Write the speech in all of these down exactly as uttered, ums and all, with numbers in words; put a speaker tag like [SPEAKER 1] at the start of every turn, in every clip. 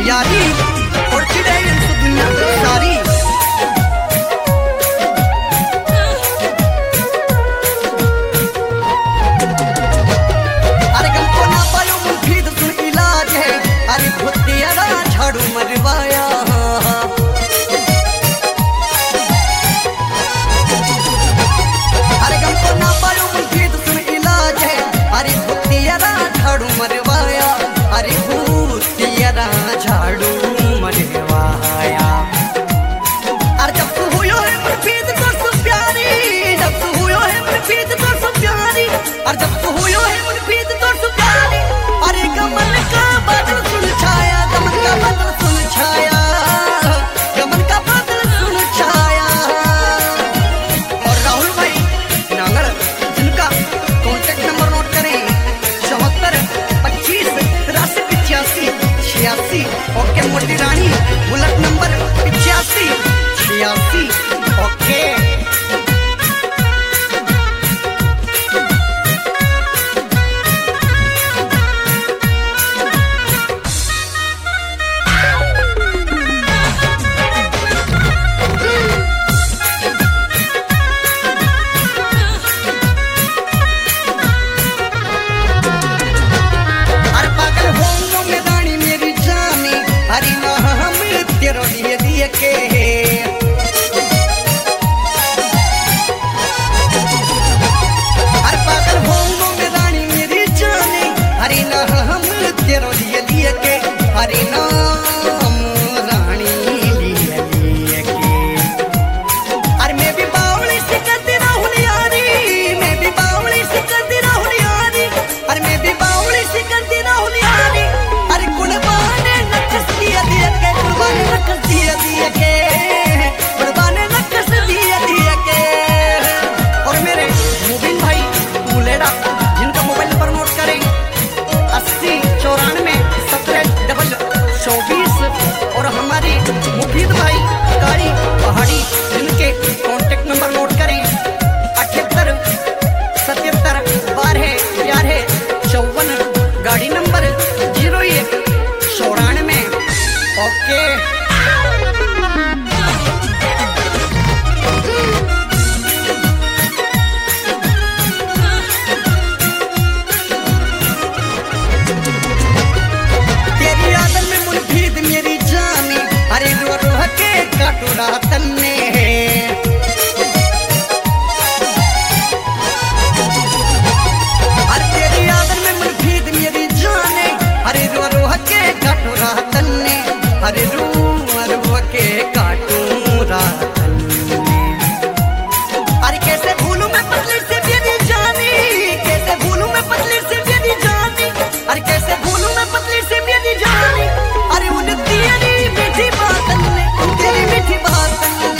[SPEAKER 1] यारी और चिड़े दुनिया सारी। अरे गमको ना पायो मुफीद सुन इलाज है, अरे भुतियारा झाड़ू मरवाया। अरे गमको ना पायो मुफीद सुन इलाज है, अरे भुतियारा झाड़ू मरवाया। अरे भूतियारा झाड़ू मरवाया। अरे जब तू हुयो है मुफीद तो सु प्यारी, जब तू हुयो है मुफीद तो सु प्यारी, और जब तू हुयो है मुफीद तो सु प्यारी। अरे गमन का बादल सुन छाया, गमन का बादल सुन छाया, गमन का बादल सुन छाया। और राहुल भाई नांगड़ जिनका कॉन्टेक्ट नंबर नोट करें चौहत्तर पच्चीस तिरासी पिचासी छियासी। ओके मोटी रानी बुलेट नंबर पिचासी छियासी। ओके दिए दिए के हर पागल होंगो में रानी मेरी जाने। हरी नाम तेरो दिए दिए के, हरी नाम रानी लिए दिए के। अरे मैं भी बावली से करती रहूं यारी, मैं भी बावली से करती रहूं यारी, अरे मैं भी बावली से करती रहूं यारी। अरे कुर्बाने नक्स दिए दिए के, कुर्बाने नक्स दिए दिए के, कुर्बाने नक्स दिए दिए के। और मेरे मुबीन भाई मुलेड़ा जिनका मोबाइल नंबर नोट करें अस्सी चौरानवे सत्रह डबल चौबीस। और हमारे मुफीद भाई कारी पहाड़ी जिनके कॉन्टेक्ट नंबर नोट करें अठहत्तर सतहत्तर बारह ग्यारह चौवन, गाड़ी नंबर जीरो एक चौरानवे। ओके तेरी आदत में मुफीद मेरी जानी, अरे रो रो के काटू रातन ने। अरे तेरी आदत में मुफीद मेरी जाने, अरे रो रो के काटू रातन ने, अरे रो रो के काटू रातन ने। अरे कैसे भूलूं मैं पतली से मेरी जानी, कैसे भूलूं मैं पतली से मेरी जानी, अरे कैसे भूलूं मैं पतली से मेरी जानी। अरे उन तेरी मीठी बातन ने, उन तेरी मीठी बातन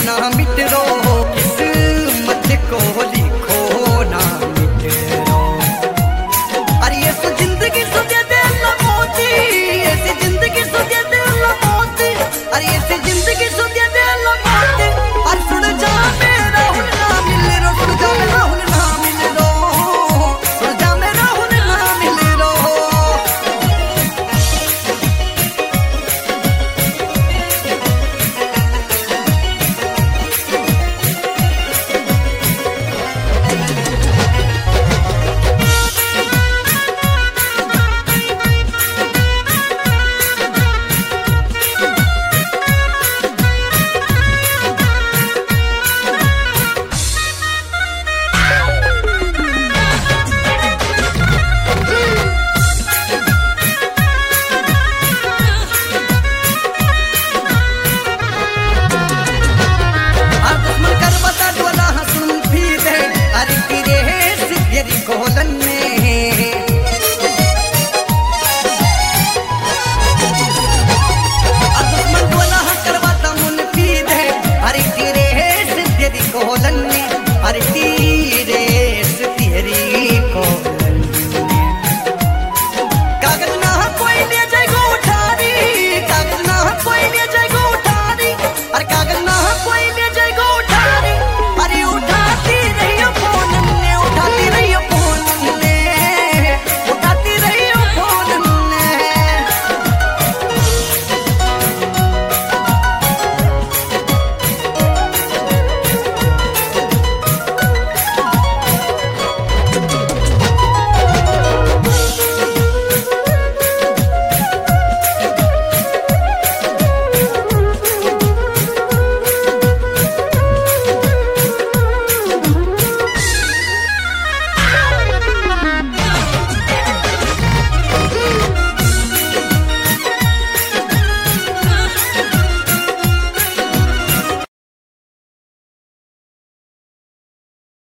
[SPEAKER 1] ना